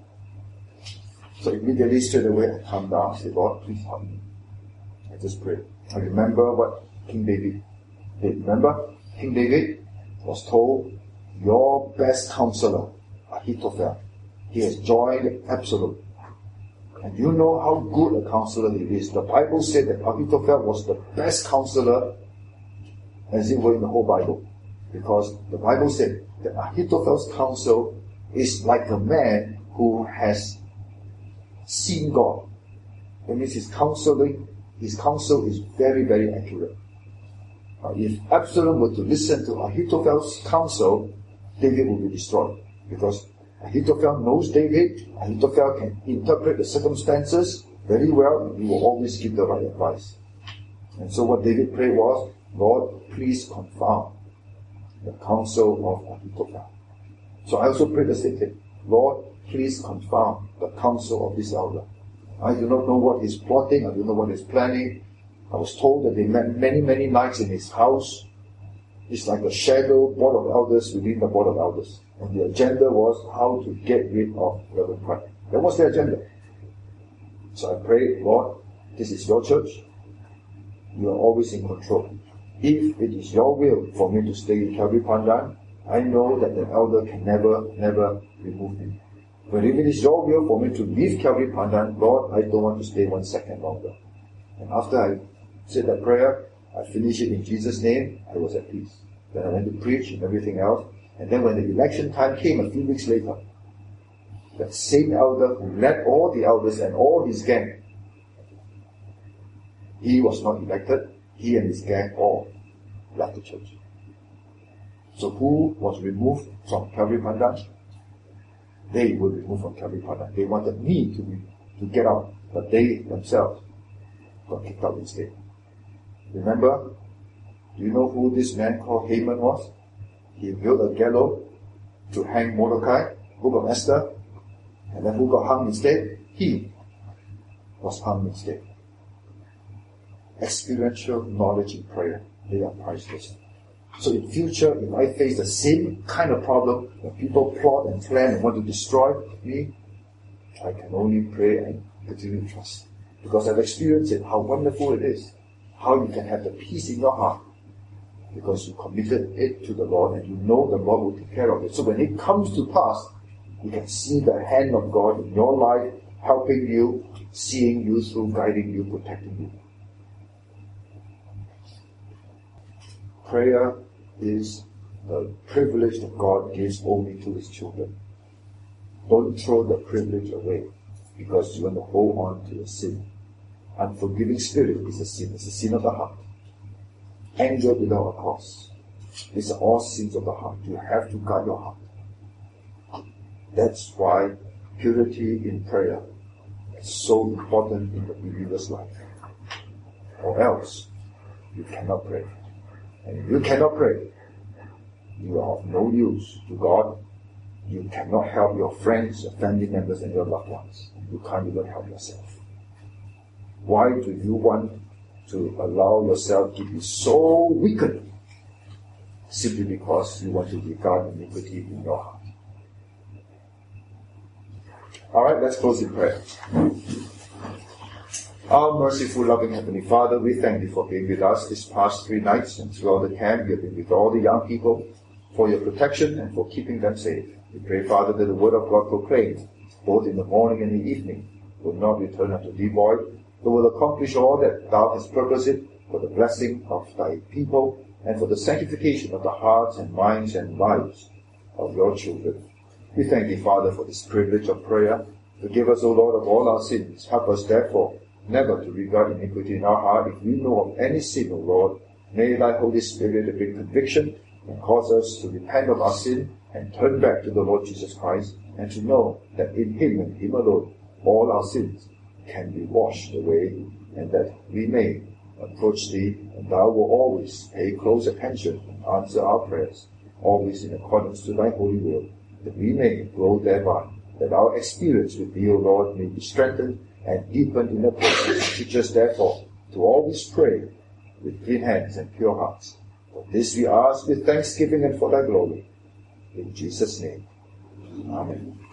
So immediately, straight away, I calm down, I say, Lord, please help me. I just pray. I remember what King David did. Remember, King David was told, your best counselor, Ahithophel, he has joined Absalom. And you know how good a counselor he is. The Bible said that Ahithophel was the best counselor, as it were, in the whole Bible. Because the Bible said that Ahithophel's counsel is like a man who has seen God. That means his counsel is very, very accurate. If Absalom were to listen to Ahithophel's counsel, David would be destroyed. Because Ahithophel knows David, Ahithophel can interpret the circumstances very well, and he will always give the right advice. And so what David prayed was, Lord, please confound the counsel of Ahithophel. So I also prayed the same thing. Lord, please confound the counsel of this elder. I do not know what he's plotting, I do not know what he's planning. I was told that they met many, many nights in his house. It's like a shadow board of elders within the board of elders. And the agenda was how to get rid of Reverend Christ. That was the agenda. So I prayed, Lord, this is your church. You are always in control. If it is your will for me to stay in Calvary Pandan, I know that the elder can never remove me. But if it is your will for me to leave Calvary Pandan, Lord, I don't want to stay 1 second longer. And after I said that prayer, I finished it in Jesus' name, I was at peace. Then I went to preach and everything else. And then when the election time came a few weeks later, that same elder who led all the elders and all his gang, he was not elected. He and his gang all left the church. So who was removed from Calvary Pandan? They were removed from Calvary Pandan. They wanted me to get out, but they themselves got kicked out instead. Remember, do you know who this man called Haman was? He built a gallows to hang Mordecai, Book of Esther, and then who got hung instead? He was hung instead. Experiential knowledge in prayer, they are priceless. So in future, if I face the same kind of problem, when people plot and plan and want to destroy me, I can only pray and continue to trust. Because I've experienced it, how wonderful it is. How you can have the peace in your heart. Because you committed it to the Lord and you know the Lord will take care of it. So when it comes to pass, you can see the hand of God in your life, helping you, seeing you through, guiding you, protecting you. Prayer is the privilege that God gives only to His children. Don't throw the privilege away because you want to hold on to your sin. Unforgiving spirit is a sin. It's a sin of the heart. Anger without a cause. These are all sins of the heart. You have to guard your heart. That's why purity in prayer is so important in the believer's life. Or else, you cannot pray. And if you cannot pray, you are of no use to God. You cannot help your friends, your family members, and your loved ones. You can't even help yourself. Why do you want to allow yourself to be so weakened? Simply because you want to regard iniquity in your heart. Alright, let's close in prayer. Our merciful, loving Heavenly Father, we thank you for being with us these past 3 nights and throughout the camp. You have been with all the young people for your protection and for keeping them safe. We pray, Father, that the word of God proclaimed, both in the morning and the evening, will not return unto thee void, but will accomplish all that thou hast purposed it for the blessing of thy people and for the sanctification of the hearts and minds and lives of your children. We thank thee, Father, for this privilege of prayer. Forgive us, O Lord, of all our sins. Help us, therefore, never to regard iniquity in our heart. If we know of any sin, O Lord, may thy Holy Spirit bring conviction and cause us to repent of our sin and turn back to the Lord Jesus Christ, and to know that in Him and Him alone all our sins can be washed away, and that we may approach Thee, and Thou will always pay close attention and answer our prayers, always in accordance to Thy holy will, that we may grow thereby, that our experience with Thee, O Lord, may be strengthened and deepened in the process. Teach us therefore to always pray with clean hands and pure hearts. For this we ask with thanksgiving and for Thy glory. In Jesus' name. Amen.